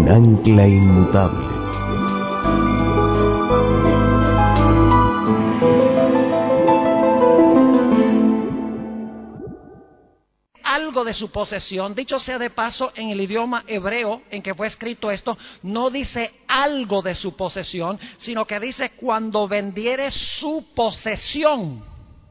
un ancla inmutable. Algo de su posesión. Dicho sea de paso, en el idioma hebreo en que fue escrito esto, no dice algo de su posesión, sino que dice cuando vendiere su posesión.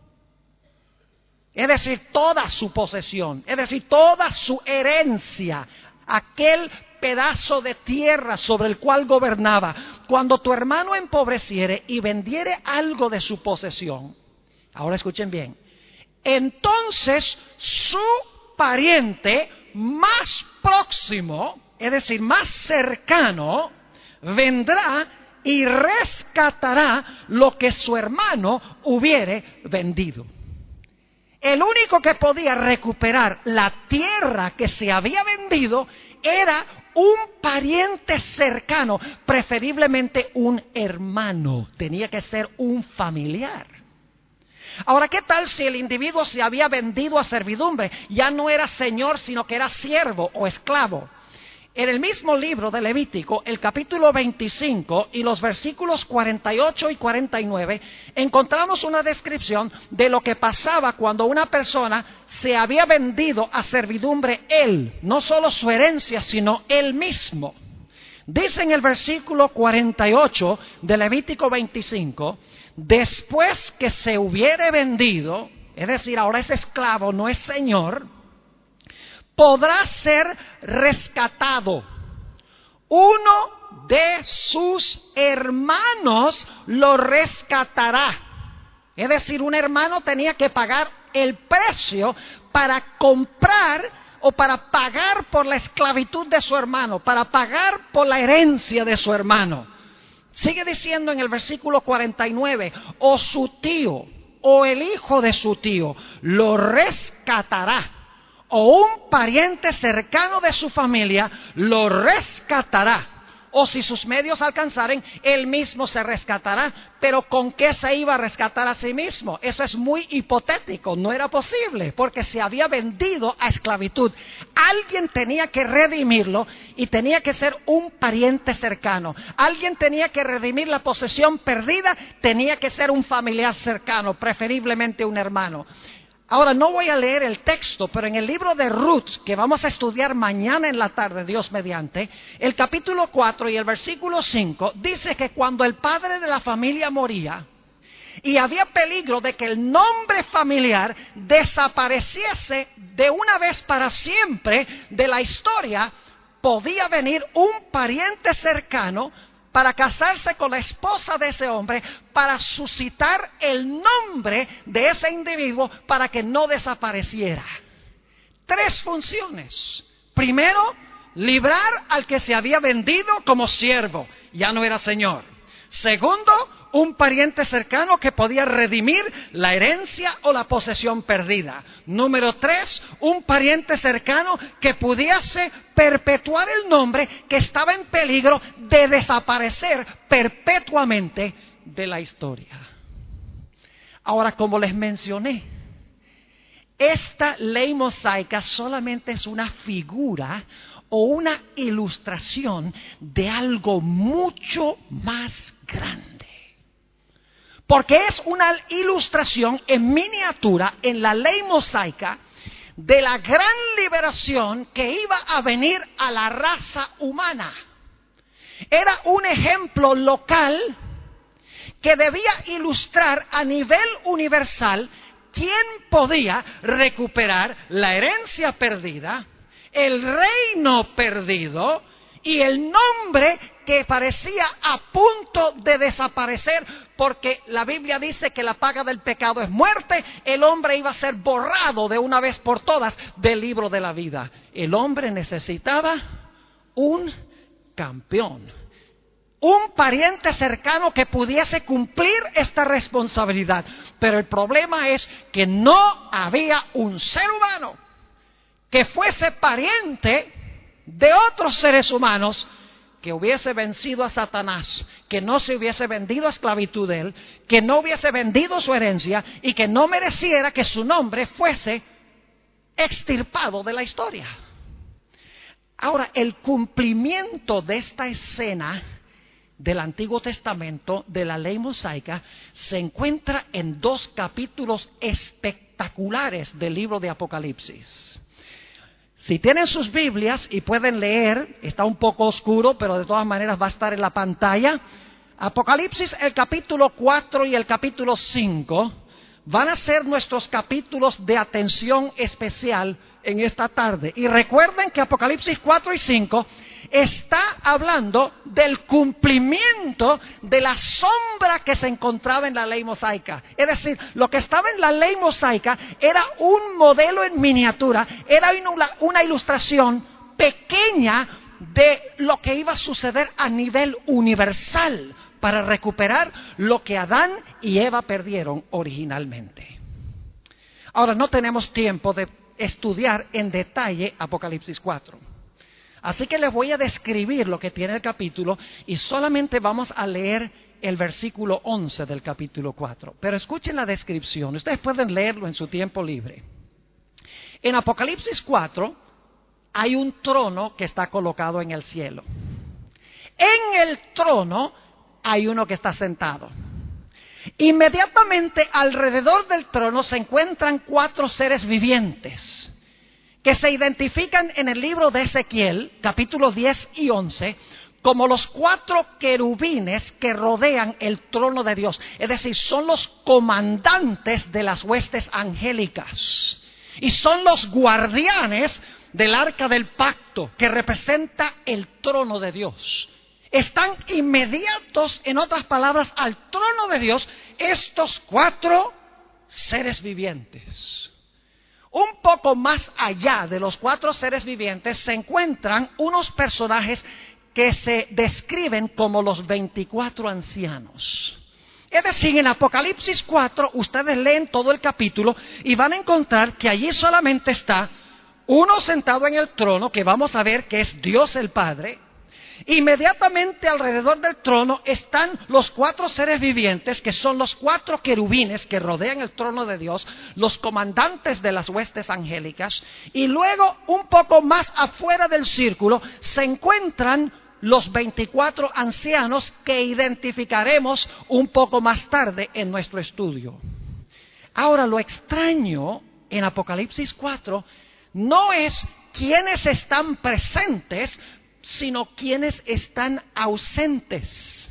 Es decir, toda su posesión, es decir, toda su herencia, aquel pedazo de tierra sobre el cual gobernaba. Cuando tu hermano empobreciere y vendiere algo de su posesión, ahora escuchen bien, entonces su pariente más próximo, es decir, más cercano, vendrá y rescatará lo que su hermano hubiere vendido. El único que podía recuperar la tierra que se había vendido era un pariente cercano, preferiblemente un hermano, tenía que ser un familiar. Ahora, ¿qué tal si el individuo se había vendido a servidumbre? Ya no era señor, sino que era siervo o esclavo. En el mismo libro de Levítico, el capítulo 25 y los versículos 48 y 49, encontramos una descripción de lo que pasaba cuando una persona se había vendido a servidumbre él, no solo su herencia, sino él mismo. Dice en el versículo 48 de Levítico 25, después que se hubiere vendido, es decir, ahora es esclavo, no es señor, podrá ser rescatado. Uno de sus hermanos lo rescatará. Es decir, un hermano tenía que pagar el precio para comprar o para pagar por la esclavitud de su hermano, para pagar por la herencia de su hermano. Sigue diciendo en el versículo 49, o su tío o el hijo de su tío lo rescatará, o un pariente cercano de su familia lo rescatará, o si sus medios alcanzaren, él mismo se rescatará. Pero ¿con qué se iba a rescatar a sí mismo? Eso es muy hipotético, no era posible, porque se había vendido a esclavitud. Alguien tenía que redimirlo y tenía que ser un pariente cercano. Alguien tenía que redimir la posesión perdida, tenía que ser un familiar cercano, preferiblemente un hermano. Ahora, no voy a leer el texto, pero en el libro de Ruth, que vamos a estudiar mañana en la tarde, Dios mediante, el capítulo 4 y el versículo 5, dice que cuando el padre de la familia moría, y había peligro de que el nombre familiar desapareciese de una vez para siempre de la historia, podía venir un pariente cercano para casarse con la esposa de ese hombre, para suscitar el nombre de ese individuo para que no desapareciera. 3 funciones. Primero, librar al que se había vendido como siervo, ya no era señor. Segundo, un pariente cercano que podía redimir la herencia o la posesión perdida. Número 3, un pariente cercano que pudiese perpetuar el nombre que estaba en peligro de desaparecer perpetuamente de la historia. Ahora, como les mencioné, esta ley mosaica solamente es una figura o una ilustración de algo mucho más grande. Porque es una ilustración en miniatura en la ley mosaica de la gran liberación que iba a venir a la raza humana. Era un ejemplo local que debía ilustrar a nivel universal quién podía recuperar la herencia perdida, el reino perdido y el nombre que parecía a punto de desaparecer, porque la Biblia dice que la paga del pecado es muerte. El hombre iba a ser borrado de una vez por todas del libro de la vida. El hombre necesitaba un campeón, un pariente cercano que pudiese cumplir esta responsabilidad. Pero el problema es que no había un ser humano que fuese pariente de otros seres humanos que hubiese vencido a Satanás, que no se hubiese vendido a esclavitud de él, que no hubiese vendido su herencia y que no mereciera que su nombre fuese extirpado de la historia. Ahora, el cumplimiento de esta escena del Antiguo Testamento, de la ley mosaica, se encuentra en 2 capítulos espectaculares del libro de Apocalipsis. Si tienen sus Biblias y pueden leer, está un poco oscuro, pero de todas maneras va a estar en la pantalla. Apocalipsis, el capítulo 4 y el capítulo 5 van a ser nuestros capítulos de atención especial en esta tarde. Y recuerden que Apocalipsis 4 y 5 está hablando del cumplimiento de la sombra que se encontraba en la ley mosaica. Es decir, lo que estaba en la ley mosaica era un modelo en miniatura, era una ilustración pequeña de lo que iba a suceder a nivel universal para recuperar lo que Adán y Eva perdieron originalmente. Ahora, no tenemos tiempo de estudiar en detalle Apocalipsis 4. Así que les voy a describir lo que tiene el capítulo y solamente vamos a leer el versículo 11 del capítulo 4. Pero escuchen la descripción, ustedes pueden leerlo en su tiempo libre. En Apocalipsis 4 hay un trono que está colocado en el cielo. En el trono hay uno que está sentado. Inmediatamente alrededor del trono se encuentran 4 seres vivientes que se identifican en el libro de Ezequiel, capítulos 10 y 11, como los 4 querubines que rodean el trono de Dios. Es decir, son los comandantes de las huestes angélicas y son los guardianes del arca del pacto que representa el trono de Dios. Están inmediatos, en otras palabras, al trono de Dios estos 4 seres vivientes. Un poco más allá de los 4 seres vivientes se encuentran unos personajes que se describen como los 24 ancianos. Es decir, en Apocalipsis 4 ustedes leen todo el capítulo y van a encontrar que allí solamente está uno sentado en el trono, que vamos a ver que es Dios el Padre. Inmediatamente alrededor del trono están los 4 seres vivientes, que son los 4 querubines que rodean el trono de Dios, los comandantes de las huestes angélicas. Y luego, un poco más afuera del círculo, se encuentran los 24 ancianos que identificaremos un poco más tarde en nuestro estudio. Ahora, lo extraño en Apocalipsis 4 no es quiénes están presentes, sino quienes están ausentes.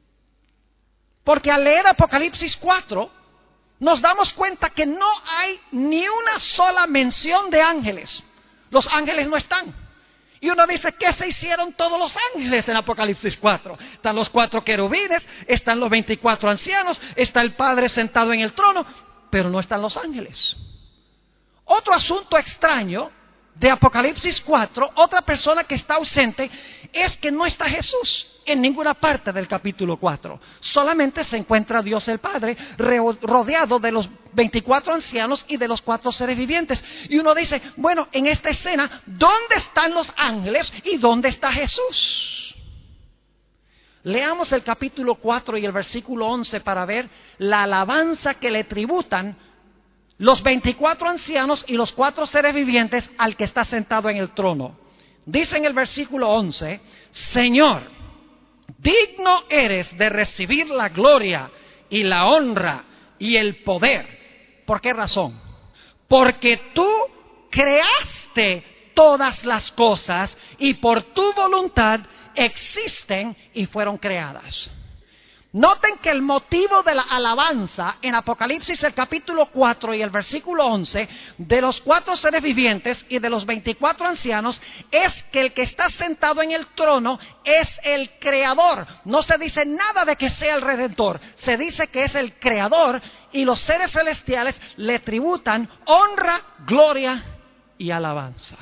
Porque al leer Apocalipsis 4, nos damos cuenta que no hay ni una sola mención de ángeles. Los ángeles no están. Y uno dice, ¿qué se hicieron todos los ángeles en Apocalipsis 4? Están los 4 querubines, están los 24 ancianos, está el Padre sentado en el trono, pero no están los ángeles. Otro asunto extraño de Apocalipsis 4, otra persona que está ausente, es que no está Jesús en ninguna parte del capítulo 4. Solamente se encuentra Dios el Padre rodeado de los 24 ancianos y de los 4 seres vivientes. Y uno dice, bueno, en esta escena, ¿dónde están los ángeles y dónde está Jesús? Leamos el capítulo 4 y el versículo 11 para ver la alabanza que le tributan los 24 ancianos y los 4 seres vivientes al que está sentado en el trono. Dice en el versículo 11, Señor, digno eres de recibir la gloria y la honra y el poder. ¿Por qué razón? Porque tú creaste todas las cosas y por tu voluntad existen y fueron creadas. Noten que el motivo de la alabanza en Apocalipsis el capítulo 4 y el versículo 11 de los 4 seres vivientes y de los 24 ancianos es que el que está sentado en el trono es el creador. No se dice nada de que sea el redentor, se dice que es el creador y los seres celestiales le tributan honra, gloria y alabanza.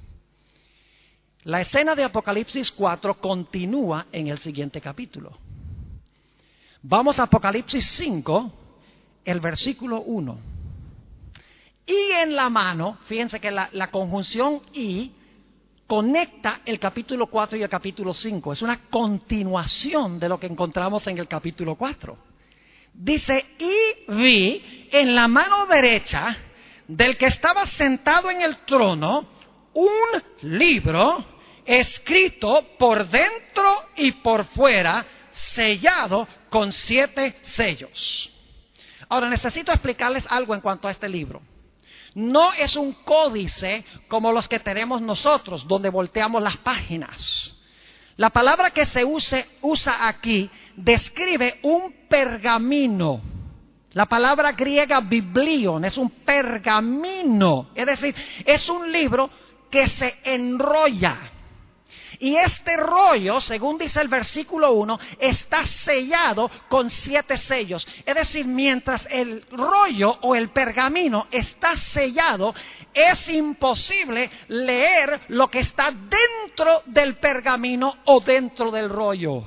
La escena de Apocalipsis 4 continúa en el siguiente capítulo. Vamos a Apocalipsis 5, el versículo 1. Y en la mano, fíjense que la conjunción y conecta el capítulo 4 y el capítulo 5. Es una continuación de lo que encontramos en el capítulo 4. Dice, y vi en la mano derecha del que estaba sentado en el trono un libro escrito por dentro y por fuera, sellado con 7 sellos. Ahora necesito explicarles algo en cuanto a este libro. No es un códice como los que tenemos nosotros, donde volteamos las páginas. La palabra que se usa aquí describe un pergamino. La palabra griega biblion es un pergamino, es decir, es un libro que se enrolla. Y este rollo, según dice el versículo 1, está sellado con 7 sellos. Es decir, mientras el rollo o el pergamino está sellado, es imposible leer lo que está dentro del pergamino o dentro del rollo.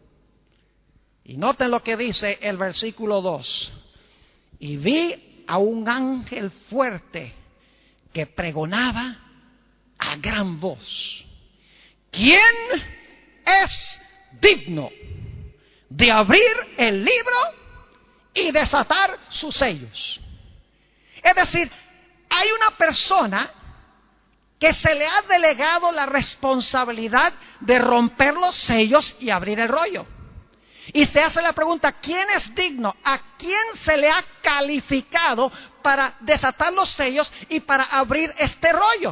Y noten lo que dice el versículo 2. Y vi a un ángel fuerte que pregonaba a gran voz: ¿quién es digno de abrir el libro y desatar sus sellos? Es decir, hay una persona que se le ha delegado la responsabilidad de romper los sellos y abrir el rollo. Y se hace la pregunta, ¿quién es digno? ¿A quién se le ha calificado para desatar los sellos y para abrir este rollo?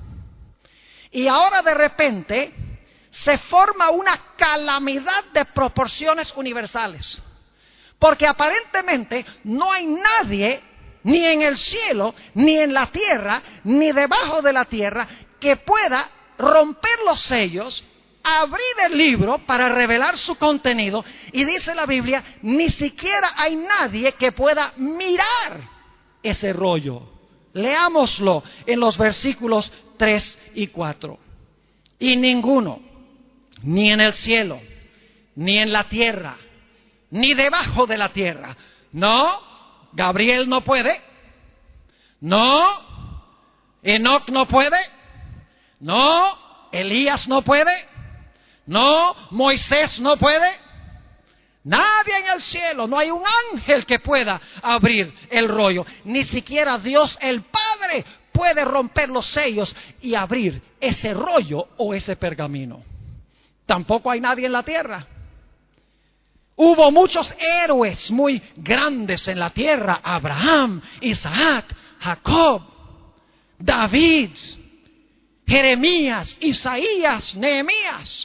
Y ahora de repente se forma una calamidad de proporciones universales. Porque aparentemente no hay nadie, ni en el cielo, ni en la tierra, ni debajo de la tierra, que pueda romper los sellos, abrir el libro para revelar su contenido. Y dice la Biblia, ni siquiera hay nadie que pueda mirar ese rollo. Leámoslo en los versículos 3 y 4. Y ninguno, ni en el cielo, ni en la tierra, ni debajo de la tierra. No, Gabriel no puede. No, Enoc no puede. No, Elías no puede. No, Moisés no puede. Nadie en el cielo, no hay un ángel que pueda abrir el rollo. Ni siquiera Dios el Padre puede romper los sellos y abrir ese rollo o ese pergamino. Tampoco hay nadie en la tierra. Hubo muchos héroes muy grandes en la tierra: Abraham, Isaac, Jacob, David, Jeremías, Isaías, Nehemías,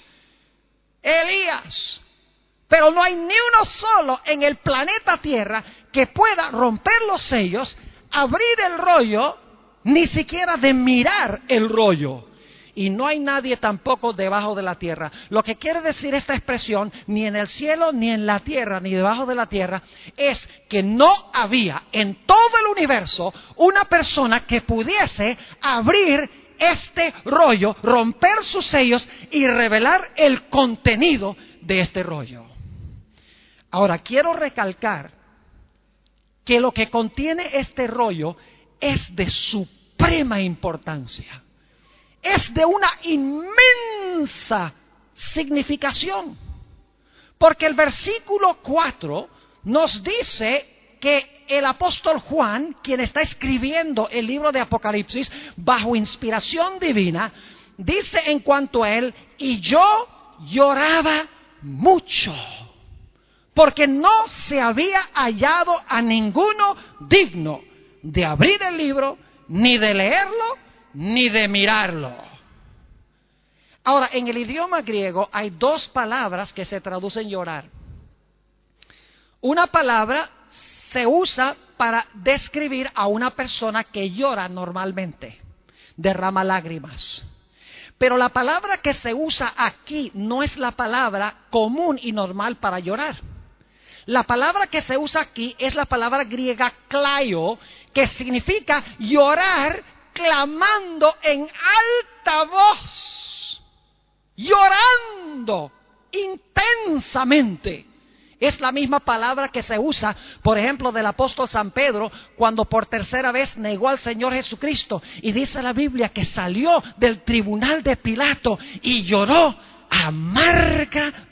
Elías. Pero no hay ni uno solo en el planeta Tierra que pueda romper los sellos, abrir el rollo, ni siquiera de mirar el rollo. Y no hay nadie tampoco debajo de la tierra. Lo que quiere decir esta expresión, ni en el cielo, ni en la tierra, ni debajo de la tierra, es que no había en todo el universo una persona que pudiese abrir este rollo, romper sus sellos y revelar el contenido de este rollo. Ahora, quiero recalcar que lo que contiene este rollo es de suprema importancia. Es de una inmensa significación. Porque el versículo 4 nos dice que el apóstol Juan, quien está escribiendo el libro de Apocalipsis bajo inspiración divina, dice en cuanto a él: y yo lloraba mucho, porque no se había hallado a ninguno digno de abrir el libro, ni de leerlo, ni de mirarlo. Ahora, en el idioma griego hay 2 palabras que se traducen llorar. Una palabra se usa para describir a una persona que llora normalmente, derrama lágrimas. Pero la palabra que se usa aquí no es la palabra común y normal para llorar. La palabra que se usa aquí es la palabra griega klaio, que significa llorar clamando en alta voz, llorando intensamente. Es la misma palabra que se usa, por ejemplo, del apóstol San Pedro, cuando por tercera vez negó al Señor Jesucristo. Y dice la Biblia que salió del tribunal de Pilato y lloró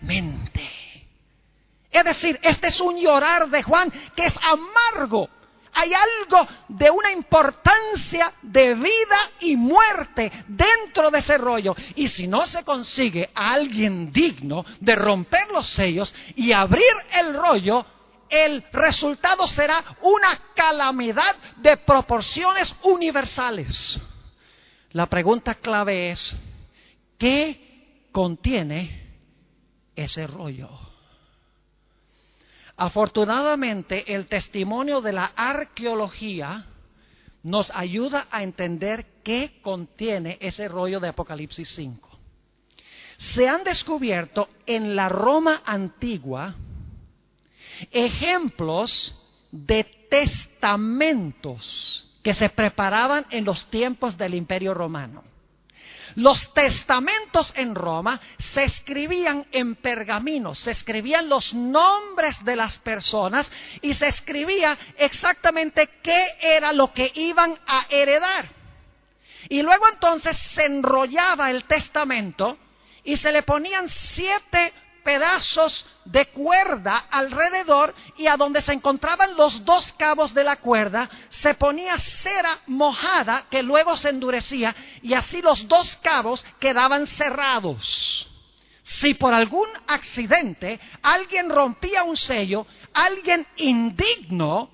amargamente. Es decir, este es un llorar de Juan que es amargo. Hay algo de una importancia de vida y muerte dentro de ese rollo. Y si no se consigue a alguien digno de romper los sellos y abrir el rollo, el resultado será una calamidad de proporciones universales. La pregunta clave es, ¿qué contiene ese rollo? Afortunadamente, el testimonio de la arqueología nos ayuda a entender qué contiene ese rollo de Apocalipsis 5. Se han descubierto en la Roma antigua ejemplos de testamentos que se preparaban en los tiempos del Imperio Romano. Los testamentos en Roma se escribían en pergaminos, se escribían los nombres de las personas y se escribía exactamente qué era lo que iban a heredar. Y luego entonces se enrollaba el testamento y se le ponían 7 pedazos de cuerda alrededor, y a donde se encontraban los 2 cabos de la cuerda se ponía cera mojada que luego se endurecía, y así los 2 cabos quedaban cerrados. Si por algún accidente alguien rompía un sello, alguien indigno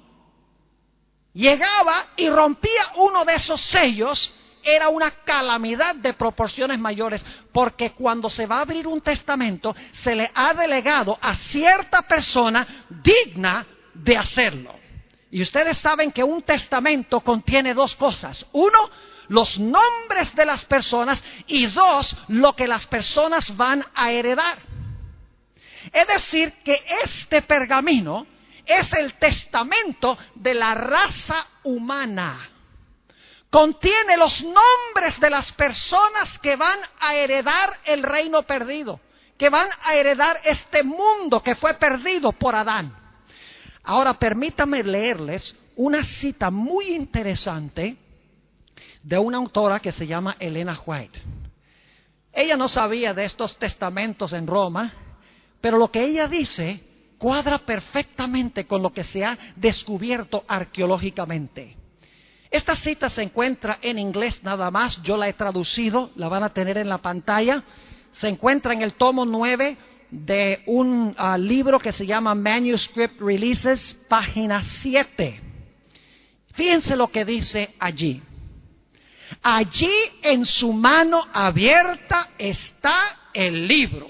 llegaba y rompía uno de esos sellos, era una calamidad de proporciones mayores, porque cuando se va a abrir un testamento, se le ha delegado a cierta persona digna de hacerlo. Y ustedes saben que un testamento contiene 2 cosas. 1, los nombres de las personas, y 2, lo que las personas van a heredar. Es decir, que este pergamino es el testamento de la raza humana. Contiene los nombres de las personas que van a heredar el reino perdido, que van a heredar este mundo que fue perdido por Adán. Ahora permítanme leerles una cita muy interesante de una autora que se llama Elena White. Ella no sabía de estos testamentos en Roma, pero lo que ella dice cuadra perfectamente con lo que se ha descubierto arqueológicamente. Esta cita se encuentra en inglés nada más, yo la he traducido, la van a tener en la pantalla. Se encuentra en el tomo 9 de un libro que se llama Manuscript Releases, página 7. Fíjense lo que dice allí. Allí en su mano abierta está el libro,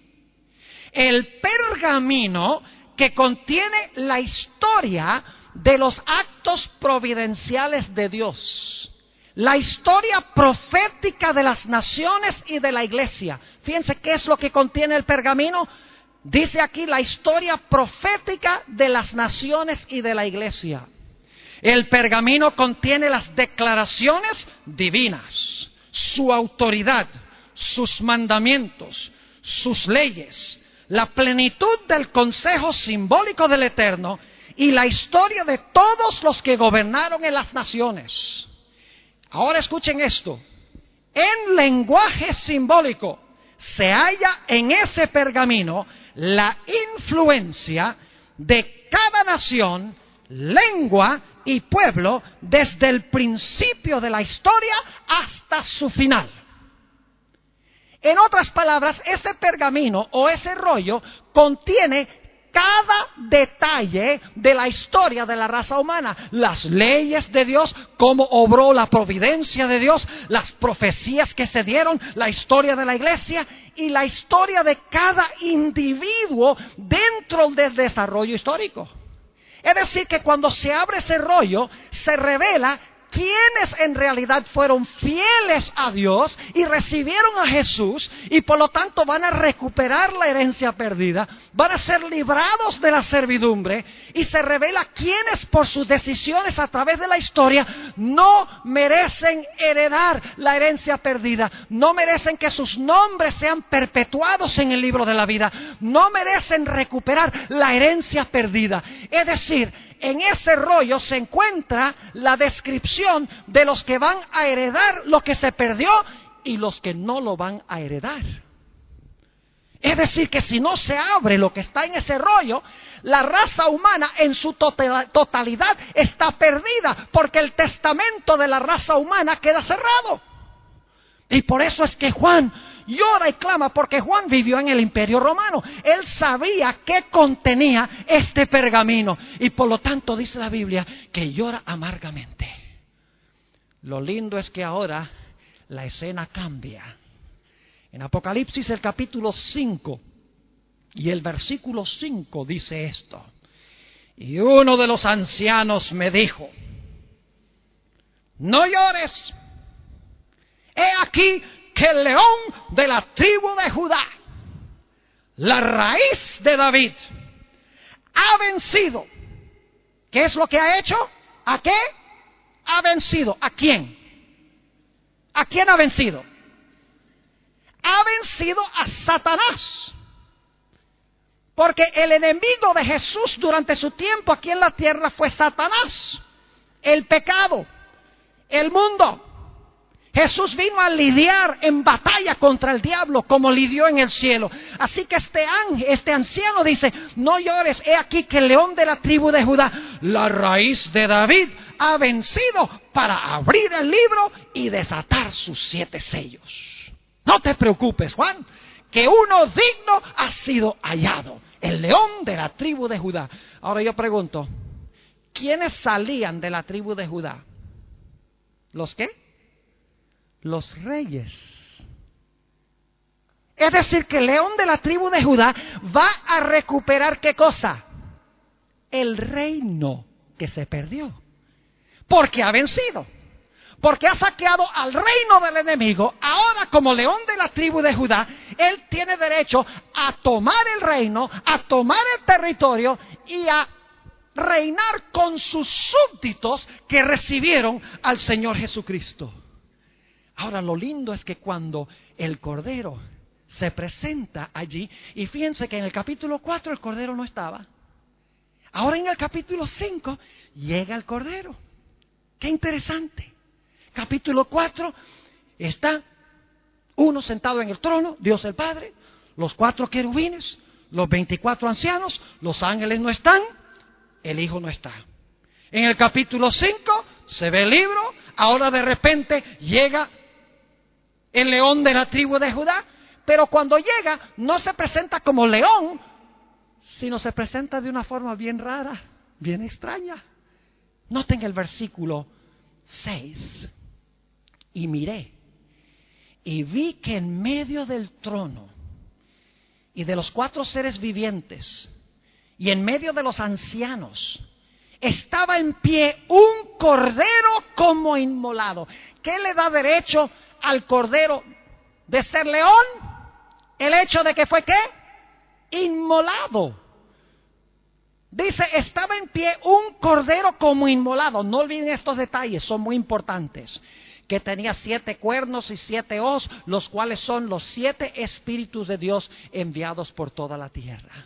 el pergamino que contiene la historia de los actos providenciales de Dios, la historia profética de las naciones y de la iglesia. Fíjense qué es lo que contiene el pergamino. Dice aquí la historia profética de las naciones y de la iglesia. El pergamino contiene las declaraciones divinas, su autoridad, sus mandamientos, sus leyes, la plenitud del consejo simbólico del Eterno y la historia de todos los que gobernaron en las naciones. Ahora escuchen esto. En lenguaje simbólico se halla en ese pergamino la influencia de cada nación, lengua y pueblo desde el principio de la historia hasta su final. En otras palabras, ese pergamino o ese rollo contiene cada detalle de la historia de la raza humana, las leyes de Dios, cómo obró la providencia de Dios, las profecías que se dieron, la historia de la iglesia y la historia de cada individuo dentro del desarrollo histórico. Es decir, que cuando se abre ese rollo, se revela quienes en realidad fueron fieles a Dios y recibieron a Jesús y por lo tanto van a recuperar la herencia perdida, van a ser librados de la servidumbre, y se revela quienes por sus decisiones a través de la historia no merecen heredar la herencia perdida, no merecen que sus nombres sean perpetuados en el libro de la vida, no merecen recuperar la herencia perdida. Es decir, en ese rollo se encuentra la descripción de los que van a heredar lo que se perdió y los que no lo van a heredar. Es decir, que si no se abre lo que está en ese rollo, la raza humana en su totalidad está perdida, porque el testamento de la raza humana queda cerrado. Y por eso es que Juan llora y clama, porque Juan vivió en el Imperio Romano. Él sabía qué contenía este pergamino, y por lo tanto dice la Biblia que llora amargamente. Lo lindo es que ahora la escena cambia. En Apocalipsis el capítulo 5 y el versículo 5 dice esto: y uno de los ancianos me dijo, no llores, he aquí que el león de la tribu de Judá, la raíz de David, ha vencido. ¿Qué es lo que ha hecho? ¿A qué? Ha vencido. ¿A quién? ¿A quién ha vencido? Ha vencido a Satanás. Porque el enemigo de Jesús durante su tiempo aquí en la tierra fue Satanás, el pecado, el mundo. Jesús vino a lidiar en batalla contra el diablo como lidió en el cielo. Así que este anciano dice, no llores, he aquí que el león de la tribu de Judá, la raíz de David, ha vencido para abrir el libro y desatar sus 7 sellos. No te preocupes, Juan, que uno digno ha sido hallado, el león de la tribu de Judá. Ahora yo pregunto, ¿quiénes salían de la tribu de Judá? ¿Los qué? Los reyes. Es decir, que el león de la tribu de Judá va a recuperar ¿qué cosa? El reino que se perdió. Porque ha vencido. Porque ha saqueado al reino del enemigo. Ahora, como león de la tribu de Judá, él tiene derecho a tomar el reino, a tomar el territorio y a reinar con sus súbditos que recibieron al Señor Jesucristo. Ahora, lo lindo es que cuando el Cordero se presenta allí, y fíjense que en el capítulo 4 el Cordero no estaba. Ahora en el capítulo 5 llega el Cordero. ¡Qué interesante! Capítulo 4 está uno sentado en el trono, Dios el Padre, los 4 querubines, los 24 ancianos, los ángeles no están, el Hijo no está. En el capítulo 5 se ve el libro, ahora de repente llega el león de la tribu de Judá, pero cuando llega no se presenta como león, sino se presenta de una forma bien rara, bien extraña. Noten el versículo 6. Y miré, y vi que en medio del trono y de los 4 seres vivientes y en medio de los ancianos estaba en pie un cordero como inmolado. ¿Qué le da derecho al cordero de ser león? El hecho de que fue ¿qué? Inmolado. Dice, estaba en pie un cordero como inmolado. No olviden estos detalles, son muy importantes. Que tenía 7 cuernos y 7 hoz, los cuales son los 7 espíritus de Dios enviados por toda la tierra.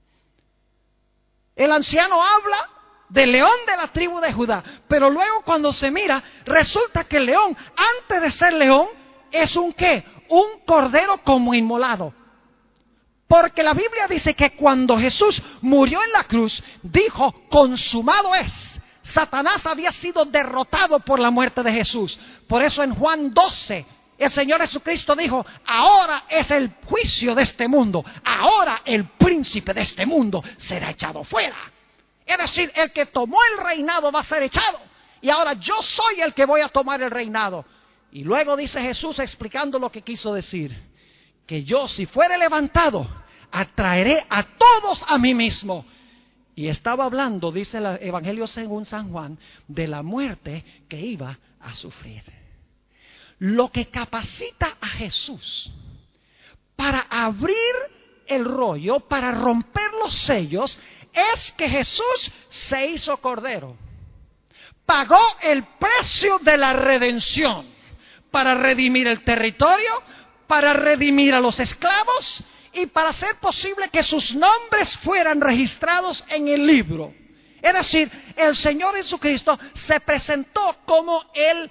El anciano habla del león de la tribu de Judá, pero luego cuando se mira, resulta que el león, antes de ser león, es un ¿qué? Un cordero como inmolado. Porque la Biblia dice que cuando Jesús murió en la cruz, dijo, consumado es. Satanás había sido derrotado por la muerte de Jesús. Por eso en Juan 12, el Señor Jesucristo dijo, ahora es el juicio de este mundo. Ahora el príncipe de este mundo será echado fuera. Es decir, el que tomó el reinado va a ser echado. Y ahora yo soy el que voy a tomar el reinado. Y luego dice Jesús explicando lo que quiso decir. Que yo, si fuere levantado, atraeré a todos a mí mismo. Y estaba hablando, dice el Evangelio según San Juan, de la muerte que iba a sufrir. Lo que capacita a Jesús para abrir el rollo, para romper los sellos, es que Jesús se hizo cordero. Pagó el precio de la redención para redimir el territorio, para redimir a los esclavos y para hacer posible que sus nombres fueran registrados en el libro. Es decir, el Señor Jesucristo se presentó como el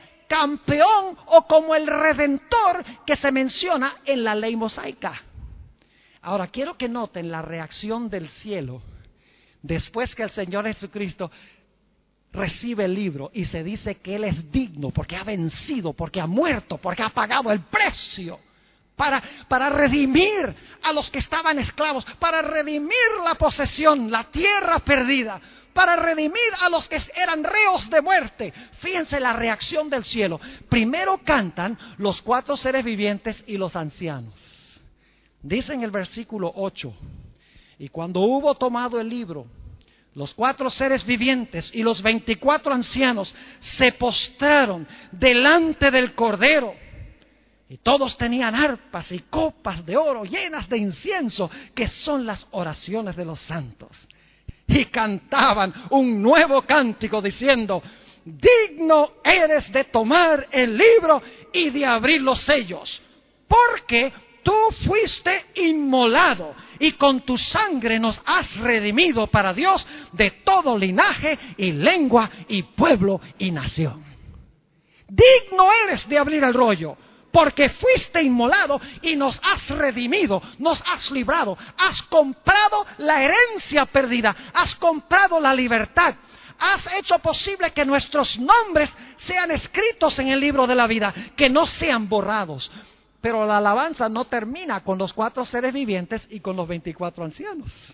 campeón o como el redentor que se menciona en la ley mosaica. Ahora, quiero que noten la reacción del cielo después que el Señor Jesucristo recibe el libro y se dice que Él es digno porque ha vencido, porque ha muerto, porque ha pagado el precio para redimir a los que estaban esclavos, para redimir la posesión, la tierra perdida, para redimir a los que eran reos de muerte. Fíjense la reacción del cielo. Primero cantan los 4 seres vivientes y los ancianos. Dice en el versículo 8: y cuando hubo tomado el libro, los 4 seres vivientes y los 24 ancianos se postraron delante del Cordero. Y todos tenían arpas y copas de oro llenas de incienso, que son las oraciones de los santos. Y cantaban un nuevo cántico diciendo: digno eres de tomar el libro y de abrir los sellos, porque tú fuiste inmolado y con tu sangre nos has redimido para Dios de todo linaje y lengua y pueblo y nación. Digno eres de abrir el rollo, porque fuiste inmolado y nos has redimido, nos has librado, has comprado la herencia perdida, has comprado la libertad, has hecho posible que nuestros nombres sean escritos en el libro de la vida, que no sean borrados. Pero la alabanza no termina con los 4 seres vivientes y con los 24 ancianos.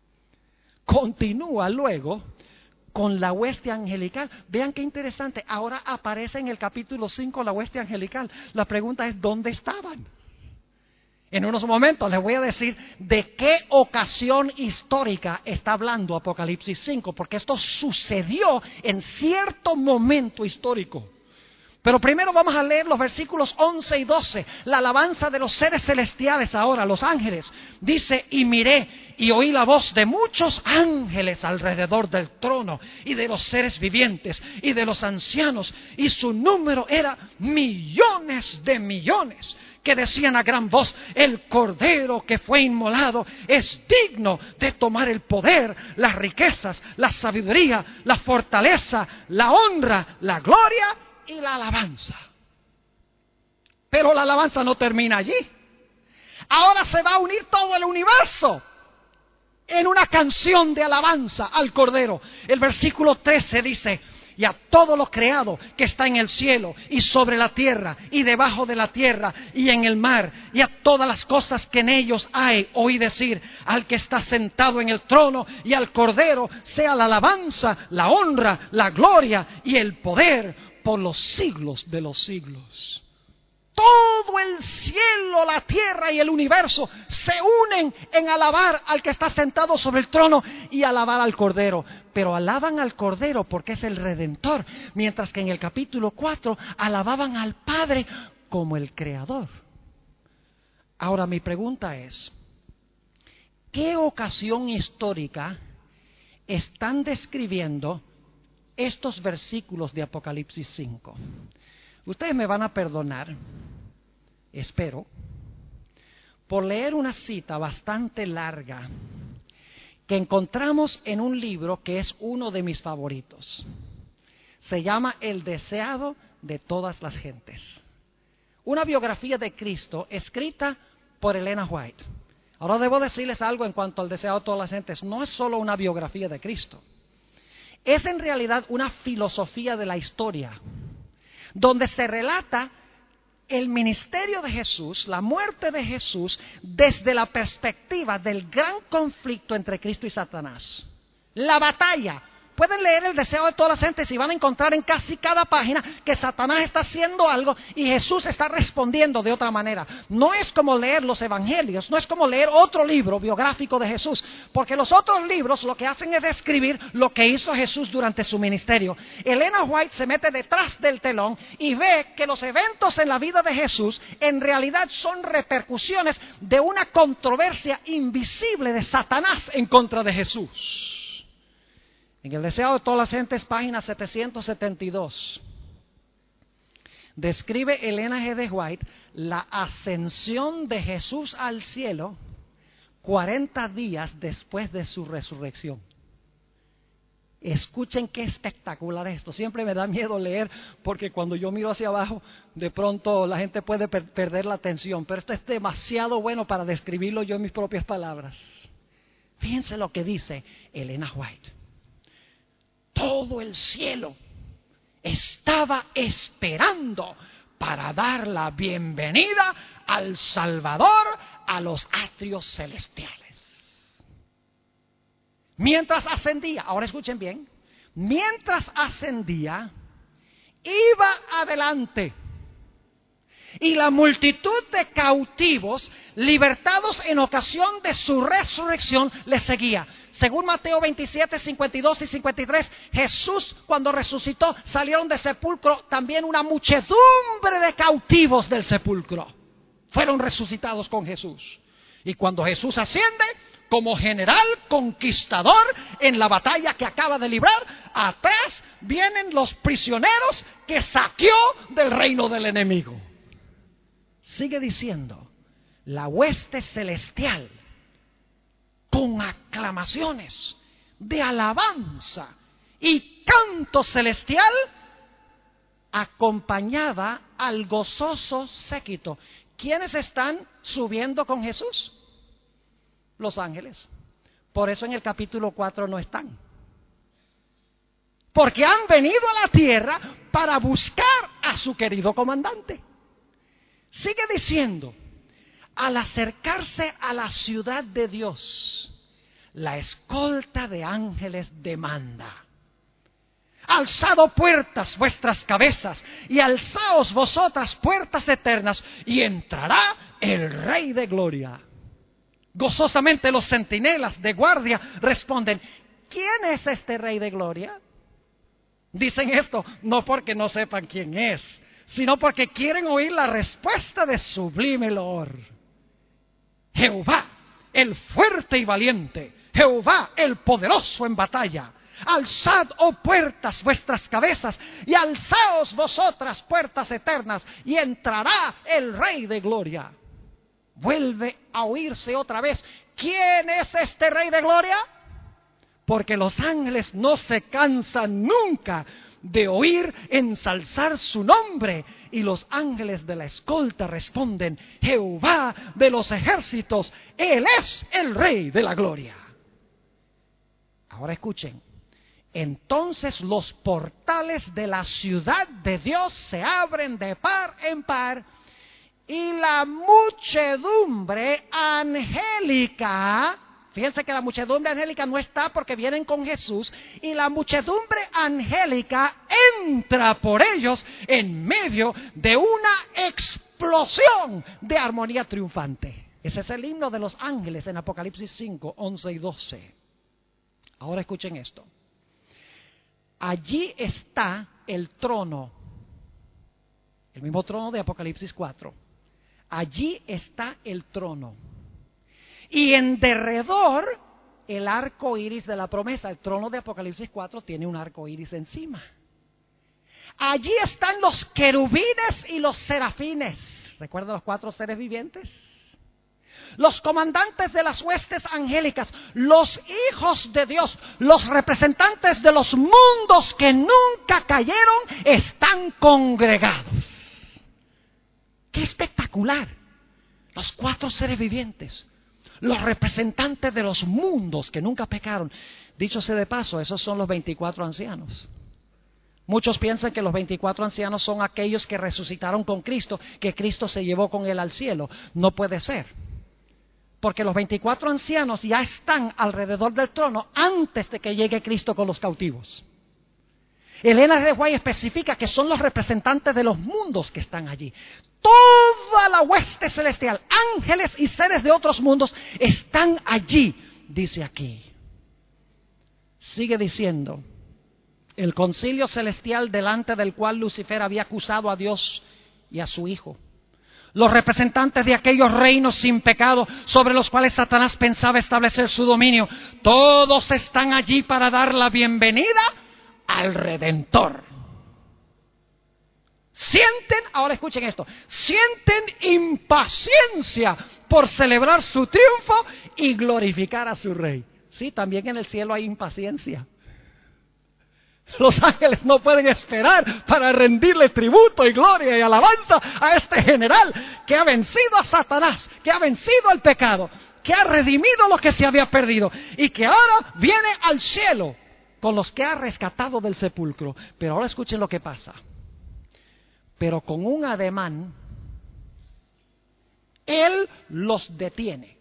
Continúa luego con la hueste angelical. Vean qué interesante. Ahora aparece en el capítulo 5 la hueste angelical. La pregunta es: ¿dónde estaban? En unos momentos les voy a decir de qué ocasión histórica está hablando Apocalipsis 5, porque esto sucedió en cierto momento histórico. Pero primero vamos a leer los versículos 11 y 12, la alabanza de los seres celestiales ahora, los ángeles. Dice: y miré y oí la voz de muchos ángeles alrededor del trono, y de los seres vivientes, y de los ancianos, y su número era millones de millones, que decían a gran voz: el Cordero que fue inmolado es digno de tomar el poder, las riquezas, la sabiduría, la fortaleza, la honra, la gloria y la alabanza. Pero la alabanza no termina allí. Ahora se va a unir todo el universo en una canción de alabanza al Cordero. El versículo 13 dice: y a todo lo creado que está en el cielo y sobre la tierra y debajo de la tierra y en el mar, y a todas las cosas que en ellos hay, oí decir: al que está sentado en el trono y al Cordero sea la alabanza, la honra, la gloria y el poder por los siglos de los siglos. Todo el cielo, la tierra y el universo se unen en alabar al que está sentado sobre el trono y alabar al Cordero. Pero alaban al Cordero porque es el Redentor, mientras que en el capítulo 4 alababan al Padre como el Creador. Ahora mi pregunta es: ¿qué ocasión histórica están describiendo estos versículos de Apocalipsis 5? Ustedes me van a perdonar, espero, por leer una cita bastante larga que encontramos en un libro que es uno de mis favoritos. Se llama El deseado de todas las gentes. Una biografía de Cristo escrita por Elena White. Ahora debo decirles algo en cuanto al deseado de todas las gentes. No es solo una biografía de Cristo. Es en realidad una filosofía de la historia, donde se relata el ministerio de Jesús, la muerte de Jesús, desde la perspectiva del gran conflicto entre Cristo y Satanás. La batalla. Pueden leer El deseo de todas las gentes y van a encontrar en casi cada página que Satanás está haciendo algo y Jesús está respondiendo de otra manera. No es como leer los evangelios, no es como leer otro libro biográfico de Jesús, porque los otros libros lo que hacen es describir lo que hizo Jesús durante su ministerio. Elena White se mete detrás del telón y ve que los eventos en la vida de Jesús en realidad son repercusiones de una controversia invisible de Satanás en contra de Jesús. En El deseo de todas las gentes, página 772, describe Elena G. de White la ascensión de Jesús al cielo 40 días después de su resurrección. Escuchen qué espectacular es esto. Siempre me da miedo leer porque cuando yo miro hacia abajo, de pronto la gente puede perder la atención. Pero esto es demasiado bueno para describirlo yo en mis propias palabras. Fíjense lo que dice Elena White. Todo el cielo estaba esperando para dar la bienvenida al Salvador a los atrios celestiales. Mientras ascendía, ahora escuchen bien, mientras ascendía, iba adelante. Y la multitud de cautivos, libertados en ocasión de su resurrección, le seguía. Según Mateo 27, 52 y 53, Jesús cuando resucitó, salieron del sepulcro también una muchedumbre de cautivos del sepulcro. Fueron resucitados con Jesús. Y cuando Jesús asciende, como general conquistador en la batalla que acaba de librar, atrás vienen los prisioneros que saqueó del reino del enemigo. Sigue diciendo, la hueste celestial, con aclamaciones de alabanza y canto celestial, acompañaba al gozoso séquito. ¿Quiénes están subiendo con Jesús? Los ángeles. Por eso en el capítulo 4 no están. Porque han venido a la tierra para buscar a su querido comandante. Sigue diciendo, al acercarse a la ciudad de Dios, la escolta de ángeles demanda: alzado puertas vuestras cabezas y alzaos vosotras puertas eternas, y entrará el Rey de Gloria. Gozosamente los centinelas de guardia responden: ¿quién es este Rey de Gloria? Dicen esto no porque no sepan quién es, sino porque quieren oír la respuesta de sublime loor. Jehová, el fuerte y valiente, Jehová, el poderoso en batalla. Alzad, oh puertas, vuestras cabezas, y alzaos vosotras puertas eternas, y entrará el Rey de Gloria. Vuelve a oírse otra vez: ¿quién es este Rey de Gloria? Porque los ángeles no se cansan nunca de oír ensalzar su nombre, y los ángeles de la escolta responden: Jehová de los ejércitos, Él es el Rey de la Gloria. Ahora escuchen. Entonces los portales de la ciudad de Dios se abren de par en par, y la muchedumbre angélica, fíjense que la muchedumbre angélica no está porque vienen con Jesús, y la muchedumbre angélica entra por ellos en medio de una explosión de armonía triunfante. Ese es el himno de los ángeles en Apocalipsis 5, 11 y 12. Ahora escuchen esto. Allí está el trono, el mismo trono de Apocalipsis 4. Allí está el trono. Y en derredor el arco iris de la promesa. El trono de Apocalipsis 4 tiene un arco iris encima. Allí están los querubines y los serafines. ¿Recuerdan los 4 seres vivientes? Los comandantes de las huestes angélicas, los hijos de Dios, los representantes de los mundos que nunca cayeron, están congregados. ¡Qué espectacular! Los 4 seres vivientes, los representantes de los mundos que nunca pecaron. Dicho sea de paso, esos son los 24 ancianos. Muchos piensan que los 24 ancianos son aquellos que resucitaron con Cristo, que Cristo se llevó con él al cielo. No puede ser. Porque los 24 ancianos ya están alrededor del trono antes de que llegue Cristo con los cautivos. Elena de White especifica que son los representantes de los mundos que están allí. Toda la hueste celestial, ángeles y seres de otros mundos están allí, dice aquí. Sigue diciendo, el concilio celestial delante del cual Lucifer había acusado a Dios y a su Hijo. Los representantes de aquellos reinos sin pecado sobre los cuales Satanás pensaba establecer su dominio, todos están allí para dar la bienvenida al Redentor. Sienten, ahora escuchen esto, sienten impaciencia por celebrar su triunfo y glorificar a su Rey. Sí, también en el cielo hay impaciencia. Los ángeles no pueden esperar para rendirle tributo y gloria y alabanza a este general que ha vencido a Satanás, que ha vencido al pecado, que ha redimido lo que se había perdido y que ahora viene al cielo con los que ha rescatado del sepulcro. Pero ahora escuchen lo que pasa. Pero con un ademán, Él los detiene.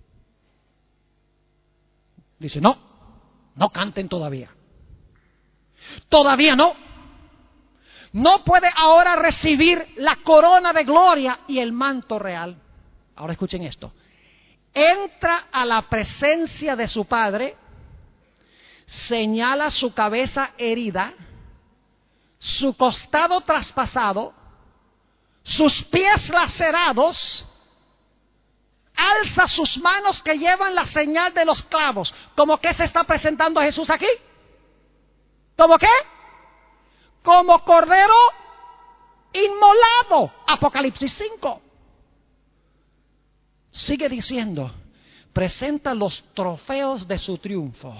Dice, no canten todavía. Todavía no. No puede ahora recibir la corona de gloria y el manto real. Ahora escuchen esto. Entra a la presencia de su Padre, señala su cabeza herida, su costado traspasado, sus pies lacerados, alza sus manos que llevan la señal de los clavos. ¿Cómo que se está presentando Jesús aquí? ¿Cómo qué? Como cordero inmolado. Apocalipsis 5. Sigue diciendo, presenta los trofeos de su triunfo.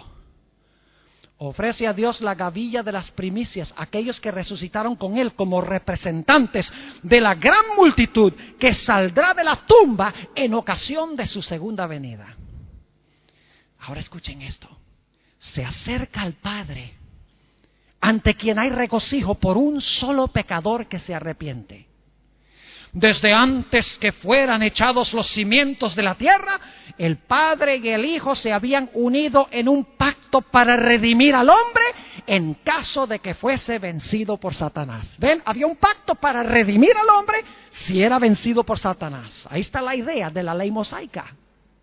Ofrece a Dios la gavilla de las primicias, aquellos que resucitaron con Él como representantes de la gran multitud que saldrá de la tumba en ocasión de su segunda venida. Ahora escuchen esto. Se acerca al Padre, ante quien hay regocijo por un solo pecador que se arrepiente. Desde antes que fueran echados los cimientos de la tierra, el Padre y el Hijo se habían unido en un pacto para redimir al hombre en caso de que fuese vencido por Satanás. ¿Ven? Había un pacto para redimir al hombre si era vencido por Satanás. Ahí está la idea de la ley mosaica.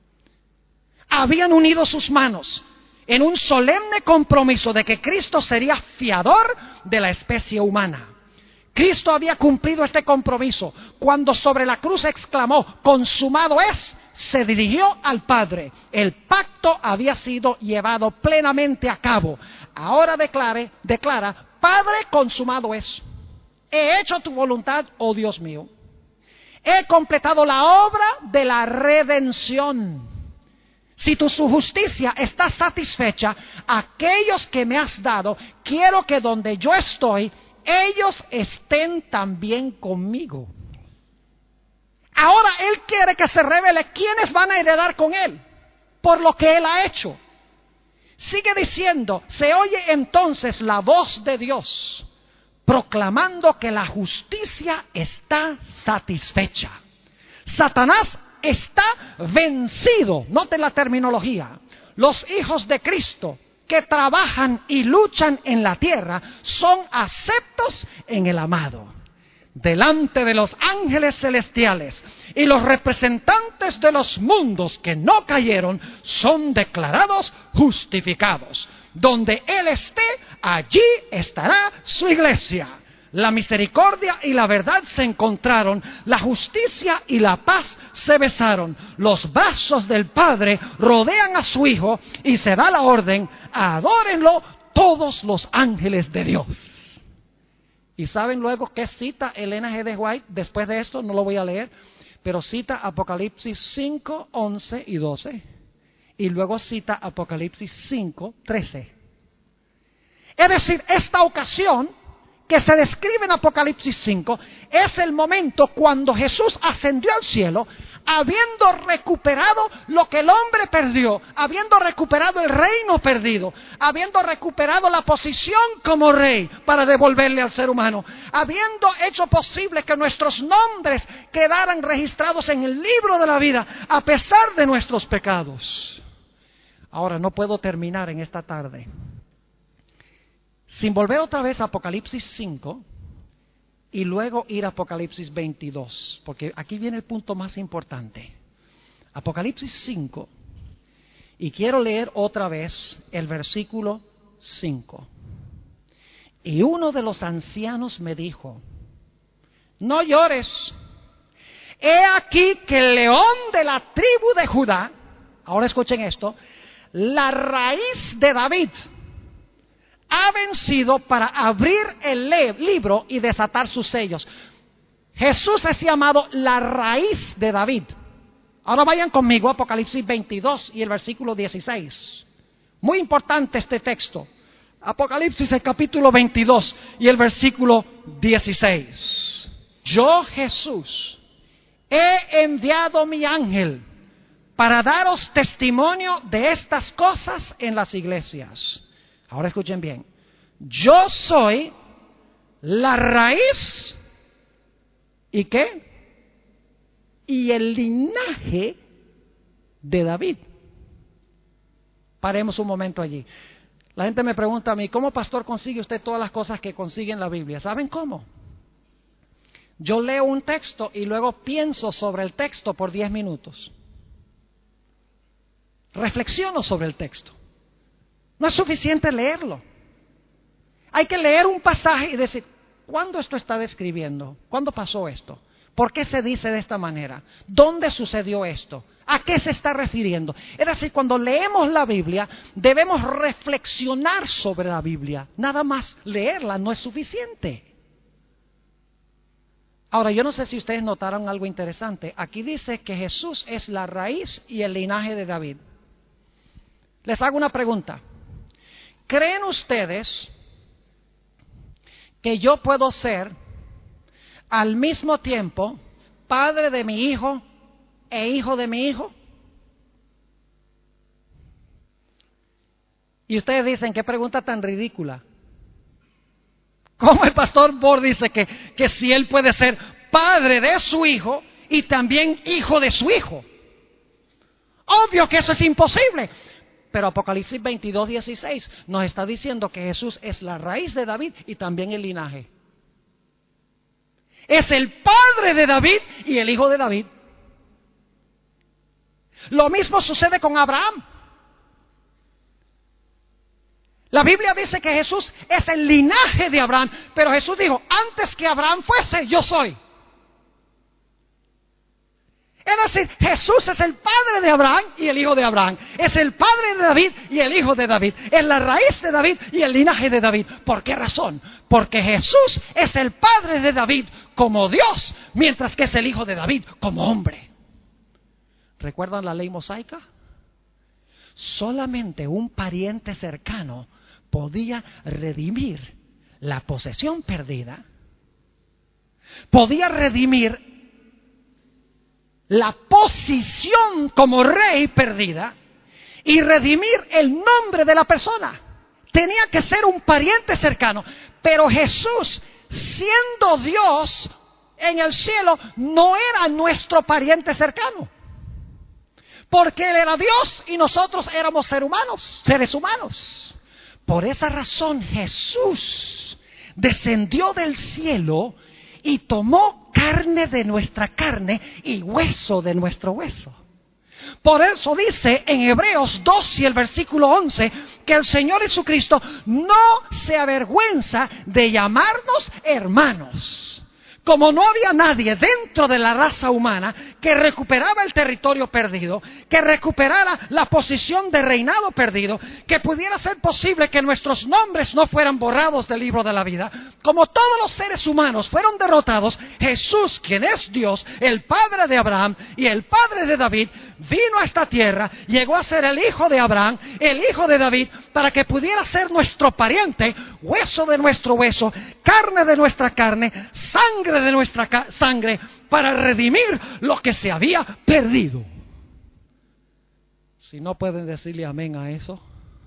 Habían unido sus manos en un solemne compromiso de que Cristo sería fiador de la especie humana. Cristo había cumplido este compromiso cuando sobre la cruz exclamó, consumado es, se dirigió al Padre. El pacto había sido llevado plenamente a cabo. Ahora declara, Padre, consumado es. He hecho tu voluntad, oh Dios mío. He completado la obra de la redención. Si tu justicia está satisfecha, aquellos que me has dado, quiero que donde yo estoy, ellos estén también conmigo. Ahora Él quiere que se revele quiénes van a heredar con Él, por lo que Él ha hecho. Sigue diciendo, se oye entonces la voz de Dios, proclamando que la justicia está satisfecha. Satanás está vencido. Noten la terminología. Los hijos de Cristo que trabajan y luchan en la tierra son aceptos en el amado. Delante de los ángeles celestiales y los representantes de los mundos que no cayeron son declarados justificados. Donde Él esté, allí estará su iglesia. La misericordia y la verdad se encontraron, la justicia y la paz se besaron. Los brazos del Padre rodean a su Hijo y se da la orden, adórenlo todos los ángeles de Dios. ¿Y saben luego qué cita Elena G. de White? Después de esto, no lo voy a leer, pero cita Apocalipsis 5, 11 y 12. Y luego cita Apocalipsis 5, 13. Es decir, esta ocasión que se describe en Apocalipsis 5, es el momento cuando Jesús ascendió al cielo, habiendo recuperado lo que el hombre perdió, habiendo recuperado el reino perdido, habiendo recuperado la posición como rey para devolverle al ser humano, habiendo hecho posible que nuestros nombres quedaran registrados en el libro de la vida, a pesar de nuestros pecados. Ahora, no puedo terminar en esta tarde sin volver otra vez a Apocalipsis 5 y luego ir a Apocalipsis 22, porque aquí viene el punto más importante. Apocalipsis 5, y quiero leer otra vez el versículo 5. Y uno de los ancianos me dijo, no llores, he aquí que el león de la tribu de Judá, ahora escuchen esto, la raíz de David, ha vencido para abrir el libro y desatar sus sellos. Jesús es llamado la raíz de David. Ahora vayan conmigo a Apocalipsis 22 y el versículo 16. Muy importante este texto. Apocalipsis, el capítulo 22 y el versículo 16. Yo, Jesús, he enviado mi ángel para daros testimonio de estas cosas en las iglesias. Ahora escuchen bien. Yo soy la raíz, ¿y qué? Y el linaje de David. Paremos un momento allí. La gente me pregunta a mí, ¿cómo pastor consigue usted todas las cosas que consigue en la Biblia? ¿Saben cómo? Yo leo un texto y luego pienso sobre el texto por 10 minutos. Reflexiono sobre el texto. No es suficiente leerlo. Hay que leer un pasaje y decir, ¿cuándo esto está describiendo? ¿Cuándo pasó esto? ¿Por qué se dice de esta manera? ¿Dónde sucedió esto? ¿A qué se está refiriendo? Es decir, cuando leemos la Biblia, debemos reflexionar sobre la Biblia. Nada más leerla no es suficiente. Ahora, yo no sé si ustedes notaron algo interesante. Aquí dice que Jesús es la raíz y el linaje de David. Les hago una pregunta. ¿Creen ustedes que yo puedo ser al mismo tiempo padre de mi hijo e hijo de mi hijo? Y ustedes dicen, qué pregunta tan ridícula. ¿Cómo el pastor Bor dice que si él puede ser padre de su hijo y también hijo de su hijo? Obvio que eso es imposible. Pero Apocalipsis 22:16 nos está diciendo que Jesús es la raíz de David y también el linaje. Es el padre de David y el hijo de David. Lo mismo sucede con Abraham. La Biblia dice que Jesús es el linaje de Abraham, pero Jesús dijo, antes que Abraham fuese, yo soy. Es decir, Jesús es el padre de Abraham y el hijo de Abraham. Es el padre de David y el hijo de David. Es la raíz de David y el linaje de David. ¿Por qué razón? Porque Jesús es el padre de David como Dios, mientras que es el hijo de David como hombre. ¿Recuerdan la ley mosaica? Solamente un pariente cercano podía redimir la posesión perdida, podía redimir la posición como rey perdida y redimir el nombre de la persona. Tenía que ser un pariente cercano, pero Jesús, siendo Dios en el cielo, no era nuestro pariente cercano, porque Él era Dios y nosotros éramos seres humanos. Por esa razón Jesús descendió del cielo y tomó carne de nuestra carne y hueso de nuestro hueso. Por eso dice en Hebreos 2 y el versículo 11 que el Señor Jesucristo no se avergüenza de llamarnos hermanos. Como no había nadie dentro de la raza humana que recuperaba el territorio perdido, que recuperara la posición de reinado perdido, que pudiera ser posible que nuestros nombres no fueran borrados del libro de la vida, como todos los seres humanos fueron derrotados, Jesús, quien es Dios, el Padre de Abraham y el Padre de David, vino a esta tierra, llegó a ser el hijo de Abraham, el hijo de David, para que pudiera ser nuestro pariente, hueso de nuestro hueso, carne de nuestra carne, sangre de nuestra sangre, para redimir lo que se había perdido. Si no pueden decirle amén a eso,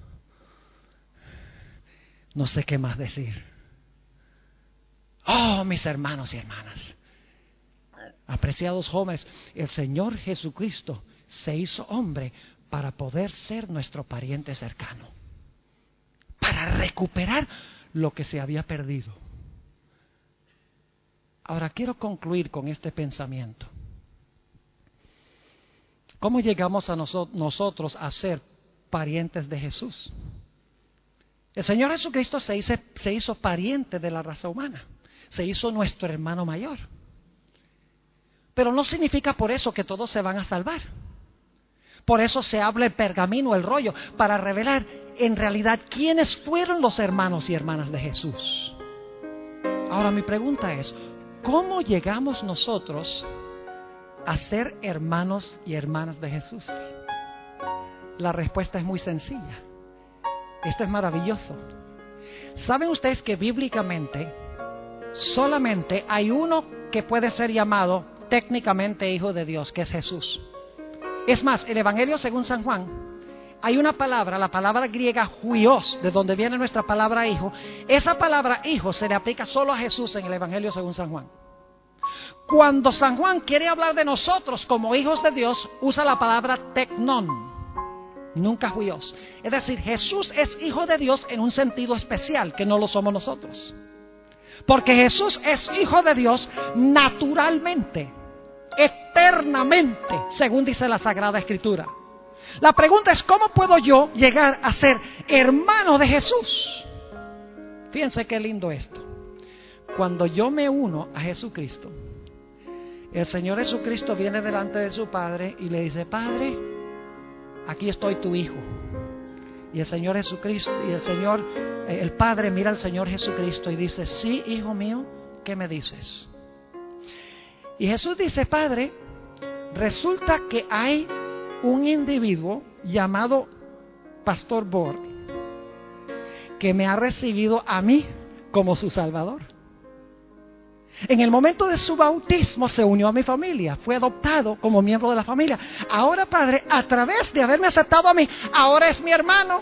no sé qué más decir. Oh, mis hermanos y hermanas, apreciados jóvenes, el Señor Jesucristo se hizo hombre para poder ser nuestro pariente cercano, para recuperar lo que se había perdido. Ahora quiero concluir con este pensamiento. ¿Cómo llegamos a nosotros a ser parientes de Jesús? El Señor Jesucristo se hizo pariente de la raza humana, se hizo nuestro hermano mayor. Pero no significa por eso que todos se van a salvar. Por eso se habla el pergamino, el rollo, para revelar en realidad quiénes fueron los hermanos y hermanas de Jesús. Ahora mi pregunta es, ¿cómo llegamos nosotros a ser hermanos y hermanas de Jesús? La respuesta es muy sencilla. Esto es maravilloso. ¿Saben ustedes que bíblicamente solamente hay uno que puede ser llamado técnicamente hijo de Dios, que es Jesús? Es más, el Evangelio según San Juan, hay una palabra, la palabra griega huios, de donde viene nuestra palabra hijo. Esa palabra hijo se le aplica solo a Jesús en el Evangelio según San Juan. Cuando San Juan quiere hablar de nosotros como hijos de Dios, usa la palabra teknon, nunca huios. Es decir, Jesús es hijo de Dios en un sentido especial, que no lo somos nosotros. Porque Jesús es hijo de Dios naturalmente, eternamente, según dice la Sagrada Escritura. La pregunta es, ¿cómo puedo yo llegar a ser hermano de Jesús? Fíjense qué lindo esto. Cuando yo me uno a Jesucristo, el Señor Jesucristo viene delante de su Padre y le dice: Padre, aquí estoy tu hijo. Y el Señor Jesucristo, el Padre mira al Señor Jesucristo y dice: sí, hijo mío, ¿qué me dices? Y Jesús dice: Padre, resulta que hay un individuo llamado Pastor Bor que me ha recibido a mí como su Salvador. En el momento de su bautismo se unió a mi familia, fue adoptado como miembro de la familia. Ahora, Padre, a través de haberme aceptado a mí, ahora es mi hermano.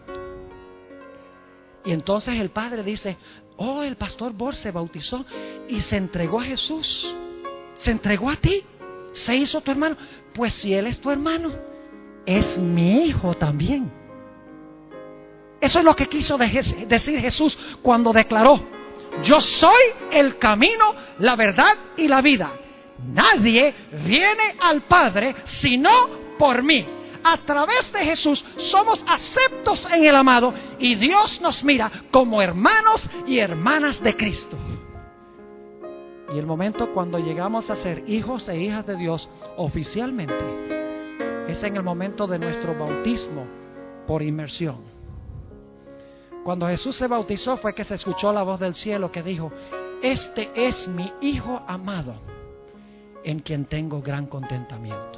Y entonces el Padre dice: oh, el Pastor Bor se bautizó y se entregó a Jesús, se entregó a ti, se hizo tu hermano. Pues si él es tu hermano, es mi hijo también. Eso es lo que quiso decir Jesús cuando declaró: yo soy el camino, la verdad y la vida. Nadie viene al Padre sino por mí. A través de Jesús somos aceptos en el amado y Dios nos mira como hermanos y hermanas de Cristo. Y el momento cuando llegamos a ser hijos e hijas de Dios oficialmente es en el momento de nuestro bautismo por inmersión. Cuando Jesús se bautizó fue que se escuchó la voz del cielo que dijo: este es mi Hijo amado, en quien tengo gran contentamiento.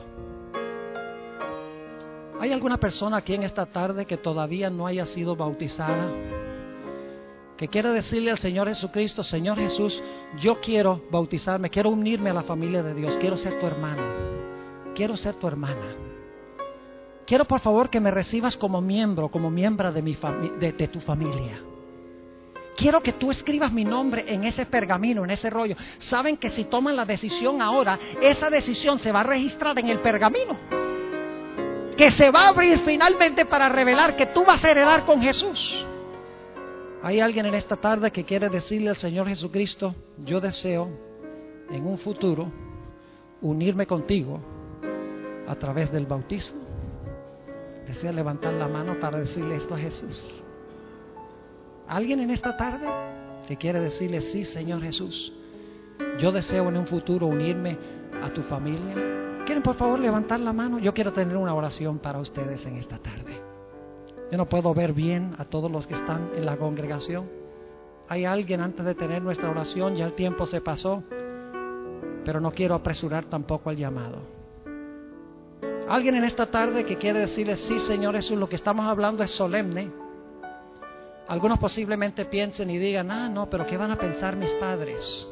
¿Hay alguna persona aquí en esta tarde que todavía no haya sido bautizada, que quiere decirle al Señor Jesucristo: Señor Jesús, yo quiero bautizarme, quiero unirme a la familia de Dios, quiero ser tu hermano, quiero ser tu hermana? Quiero por favor que me recibas como miembro, como miembro de tu familia. Quiero que tú escribas mi nombre en ese pergamino, en ese rollo. Saben que si toman la decisión ahora, esa decisión se va a registrar en el pergamino, que se va a abrir finalmente para revelar que tú vas a heredar con Jesús. ¿Hay alguien en esta tarde que quiere decirle al Señor Jesucristo: yo deseo en un futuro unirme contigo a través del bautismo? ¿Desea levantar la mano para decirle esto a Jesús? ¿Alguien en esta tarde que quiere decirle: sí, Señor Jesús, yo deseo en un futuro unirme a tu familia? ¿Quieren por favor levantar la mano? Yo quiero tener una oración para ustedes en esta tarde. Yo no puedo ver bien a todos los que están en la congregación. ¿Hay alguien antes de tener nuestra oración? Ya el tiempo se pasó, pero no quiero apresurar tampoco el llamado. ¿Alguien en esta tarde que quiere decirle: sí, Señor Jesús, lo que estamos hablando es solemne? Algunos posiblemente piensen y digan: no, pero ¿qué van a pensar mis padres?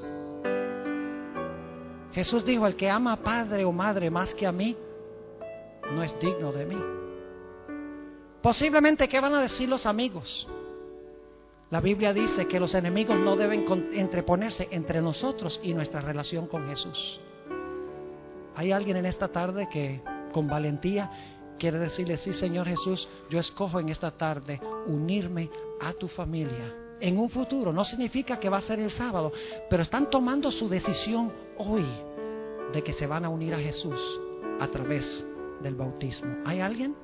Jesús dijo: el que ama a padre o madre más que a mí, no es digno de mí. Posiblemente, ¿qué van a decir los amigos? La Biblia dice que los enemigos no deben entreponerse entre nosotros y nuestra relación con Jesús. ¿Hay alguien en esta tarde que con valentía quiere decirle: sí, Señor Jesús, yo escojo en esta tarde unirme a tu familia? En un futuro, no significa que va a ser el sábado, pero están tomando su decisión hoy de que se van a unir a Jesús a través del bautismo. ¿Hay alguien?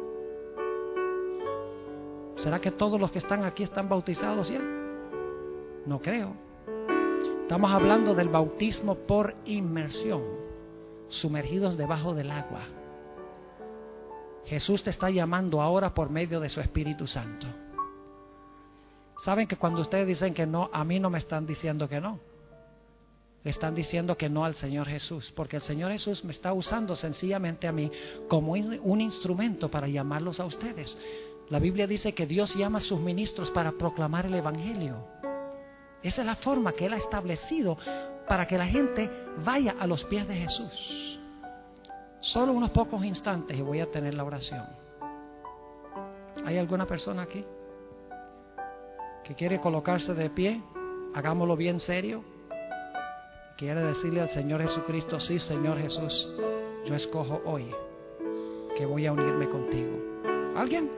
¿Será que todos los que están aquí están bautizados ya? No creo. Estamos hablando del bautismo por inmersión, sumergidos debajo del agua. Jesús te está llamando ahora por medio de su Espíritu Santo. Saben que cuando ustedes dicen que no, a mí no me están diciendo que no. Le están diciendo que no al Señor Jesús, porque el Señor Jesús me está usando sencillamente a mí como un instrumento para llamarlos a ustedes. La Biblia dice que Dios llama a sus ministros para proclamar el Evangelio. Esa es la forma que Él ha establecido para que la gente vaya a los pies de Jesús. Solo unos pocos instantes y voy a tener la oración. ¿Hay alguna persona aquí que quiere colocarse de pie? Hagámoslo bien serio. Quiere decirle al Señor Jesucristo: sí, Señor Jesús, yo escojo hoy que voy a unirme contigo. ¿Alguien?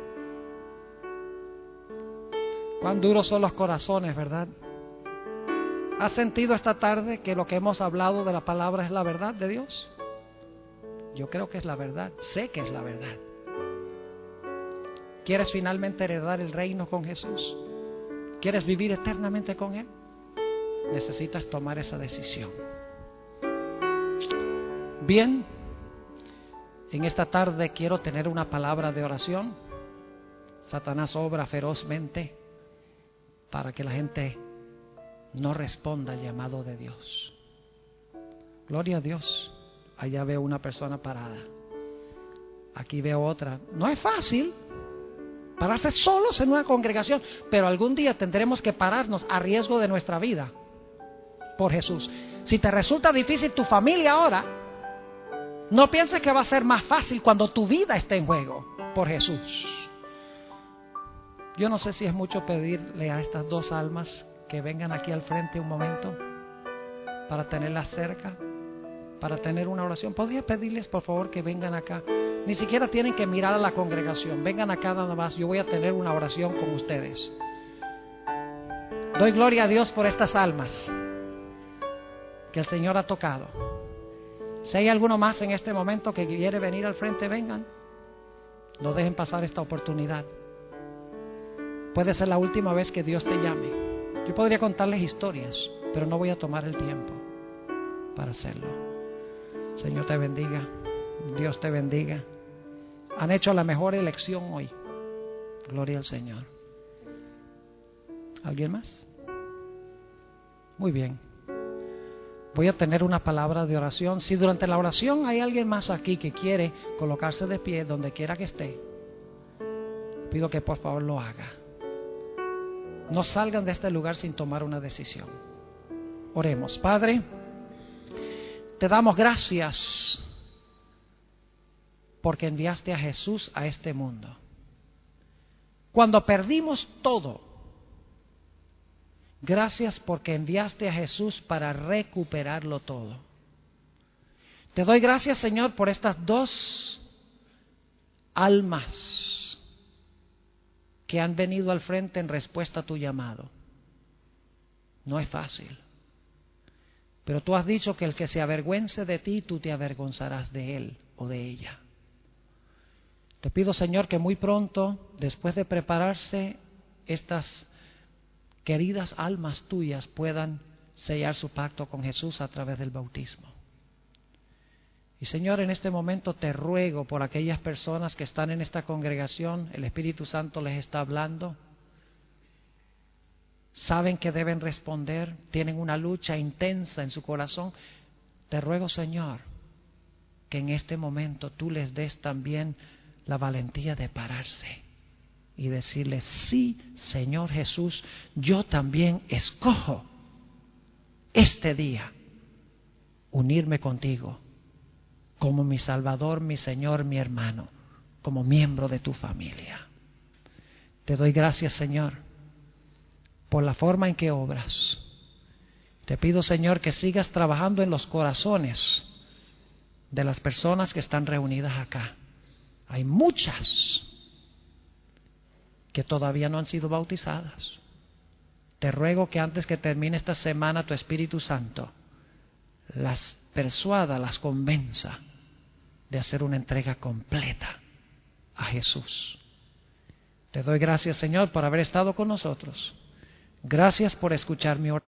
Cuán duros son los corazones, ¿verdad? ¿Has sentido esta tarde que lo que hemos hablado de la palabra es la verdad de Dios? Yo creo que es la verdad, sé que es la verdad. ¿Quieres finalmente heredar el reino con Jesús? ¿Quieres vivir eternamente con Él? Necesitas tomar esa decisión. Bien, en esta tarde quiero tener una palabra de oración. Satanás obra ferozmente para que la gente no responda al llamado de Dios. Gloria a Dios. Allá veo una persona parada. Aquí veo otra. No es fácil pararse solos en una congregación, pero algún día tendremos que pararnos a riesgo de nuestra vida por Jesús. Si te resulta difícil tu familia ahora, no pienses que va a ser más fácil cuando tu vida esté en juego por Jesús. Yo no sé si es mucho pedirle a estas dos almas que vengan aquí al frente un momento para tenerlas cerca, para tener una oración. ¿Podría pedirles por favor que vengan acá? Ni siquiera tienen que mirar a la congregación. Vengan acá nada más. Yo voy a tener una oración con ustedes. Doy gloria a Dios por estas almas que el Señor ha tocado. Si hay alguno más en este momento que quiere venir al frente, vengan. No dejen pasar esta oportunidad. Puede ser la última vez que Dios te llame. Yo podría contarles historias, pero no voy a tomar el tiempo para hacerlo. Señor te bendiga. Dios te bendiga. Han hecho la mejor elección hoy. Gloria al Señor. ¿Alguien más? Muy bien. Voy a tener una palabra de oración. Si durante la oración hay alguien más aquí que quiere colocarse de pie donde quiera que esté, pido que por favor lo haga. No salgan de este lugar sin tomar una decisión. Oremos. Padre, te damos gracias porque enviaste a Jesús a este mundo. Cuando perdimos todo, gracias porque enviaste a Jesús para recuperarlo todo. Te doy gracias, Señor, por estas dos almas que han venido al frente en respuesta a tu llamado. No es fácil, pero tú has dicho que el que se avergüence de ti, tú te avergonzarás de él o de ella. Te pido, Señor, que muy pronto, después de prepararse, estas queridas almas tuyas puedan sellar su pacto con Jesús a través del bautismo. Y Señor, en este momento te ruego por aquellas personas que están en esta congregación, el Espíritu Santo les está hablando, saben que deben responder, tienen una lucha intensa en su corazón. Te ruego, Señor, que en este momento tú les des también la valentía de pararse y decirle: sí, Señor Jesús, yo también escojo este día unirme contigo como mi Salvador, mi Señor, mi hermano, como miembro de tu familia. Te doy gracias, Señor, por la forma en que obras. Te pido, Señor, que sigas trabajando en los corazones de las personas que están reunidas acá. Hay muchas que todavía no han sido bautizadas. Te ruego que antes que termine esta semana tu Espíritu Santo las persuada, las convenza de hacer una entrega completa a Jesús. Te doy gracias, Señor, por haber estado con nosotros. Gracias por escuchar mi oración.